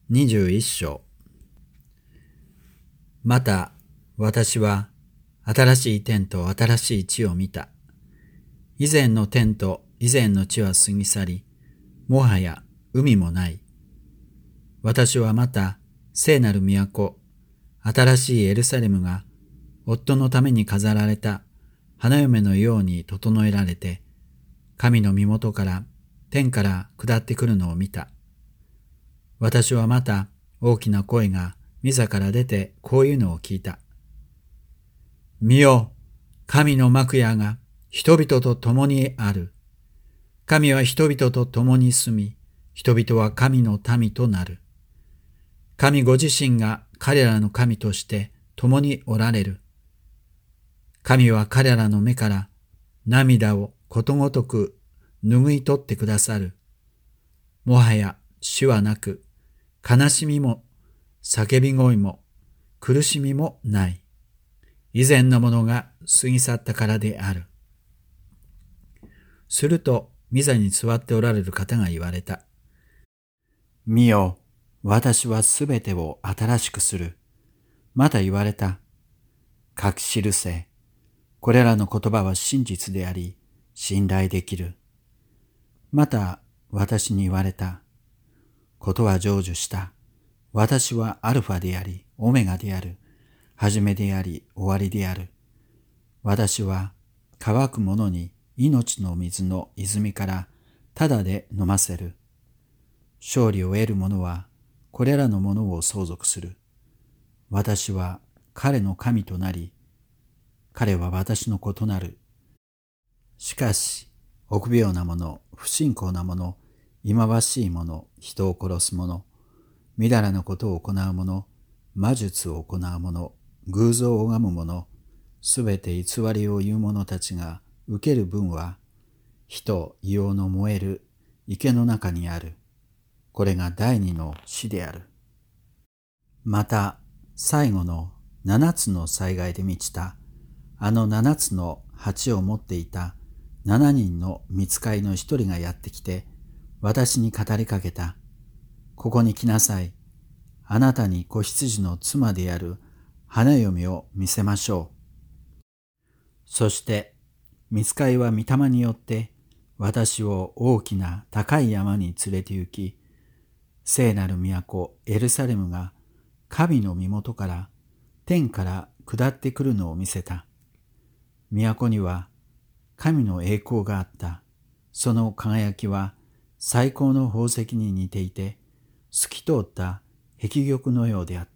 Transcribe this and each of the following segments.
21章。また、私は新しい天と新しい地を見た。以前の天と以前の地は過ぎ去り、もはや海もない。私はまた聖なる都、新しいエルサレムが夫のために飾られた花嫁のように整えられて、神の身元から天から下ってくるのを見た。私はまた大きな声が御座から出てこういうのを聞いた。見よ、神の幕屋が人々と共にある。神は人々と共に住み、人々は神の民となる。神ご自身が彼らの神として共におられる。神は彼らの目から涙をことごとく拭い取ってくださる。もはや死はなく、悲しみも叫び声も苦しみもない。以前のものが過ぎ去ったからである。すると、御座に座っておられる方が言われた。見よ、私はすべてを新しくする。また言われた。書き記せ。これらの言葉は真実であり、信頼できる。また私に言われた。ことは成就した。私はアルファであり、オメガである。始めであり、終わりである。私は乾く者に命の水の泉からただで飲ませる。勝利を得る者はこれらのものを相続する。私は彼の神となり、彼は私の子となる。しかし、臆病な者、不信仰な者、忌まわしい者、人を殺す者、みだらなことを行う者、魔術を行う者、偶像を拝む者、すべて偽りを言う者たちが受ける分は、火と硫黄の燃える池の中にある。これが第二の死である。また、最後の7つの災害で満ちた、あの7つの鉢を持っていた7人の御使いの1人がやってきて、私に語りかけた。ここに来なさい。あなたに子羊の妻である花嫁を見せましょう。そして、御使いは御霊によって私を大きな高い山に連れて行き、聖なる都エルサレムが神の身元から天から下ってくるのを見せた。都には神の栄光があった。その輝きは最高の宝石に似ていて、透き通った壁玉のようであった。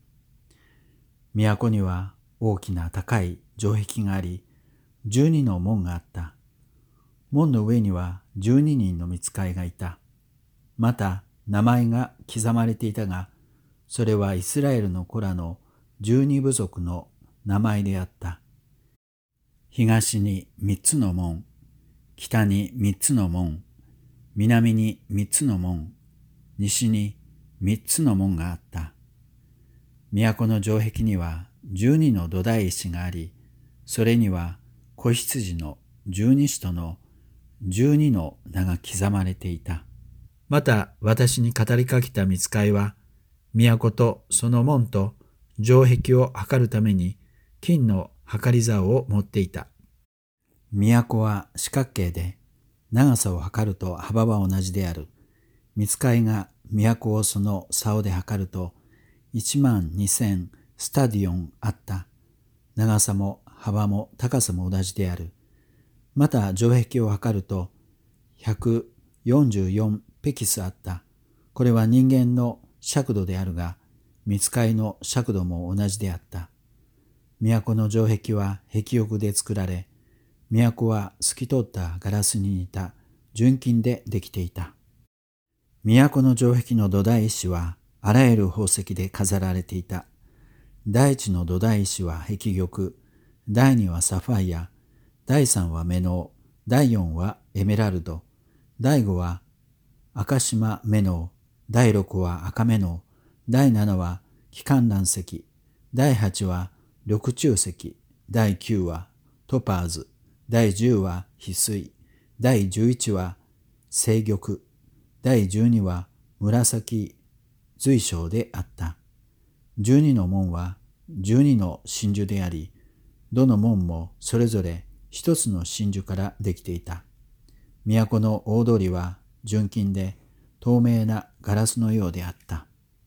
都には大きな高い城壁があり、12の門があった。門の上には12人の御使いがいた。また名前が刻まれていたが、それはイスラエルの子らの12部族の名前であった。東に3つの門、北に3つの門、南に3つの門、西に3つの門があった。都の城壁には12の土台石があり、それには子羊の12使徒の12の名が刻まれていた。また私に語りかけた御使いは、都とその門と城壁を測るために金の測り竿を持っていた。都は四角形で、長さを測ると幅は同じである。御使いが都をその竿で測ると、12000スタディオンあった。長さも幅も高さも同じである。また城壁を測ると、144ペキスあった。これは人間の尺度であるが、御使いの尺度も同じであった。都の城壁は壁玉で作られ、都は透き通ったガラスに似た純金でできていた。都の城壁の土台石はあらゆる宝石で飾られていた。第一の土台石は壁玉、第二はサファイア、第三はメノウ、第四はエメラルド、第五は赤島メノウ、第六は赤メノウ、第七は気観覧石、第八は緑中石、第九はトパーズ、第十は翡翠、第11は青玉、第12は紫随章であった。12の門は12の真珠であり、どの門もそれぞれ一つの真珠からできていた。都の大通りは純金で透明なガラスのようであった。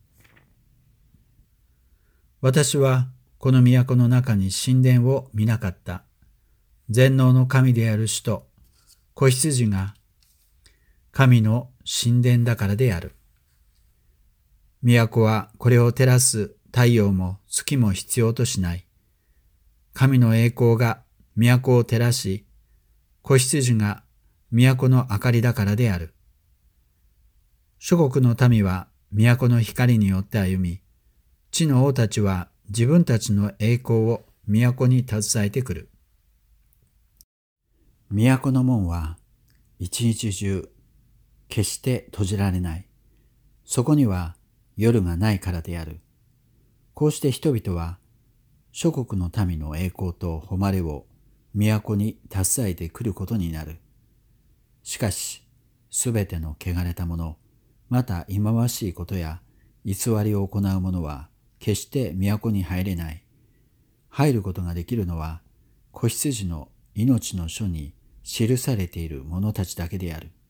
私はこの都の中に神殿を見なかった。全能の神である主と子羊が神の神殿だからである。都はこれを照らす太陽も月も必要としない。神の栄光が都を照らし、子羊が都の明かりだからである。諸国の民は都の光によって歩み、地の王たちは自分たちの栄光を都に携えてくる。都の門は一日中決して閉じられない。そこには夜がないからである。こうして人々は諸国の民の栄光と誉れを都に携えてくることになる。しかし、すべての汚れた者、また忌まわしいことや偽りを行う者は決して都に入れない。入ることができるのは子羊の命の書に記されている者たちだけである。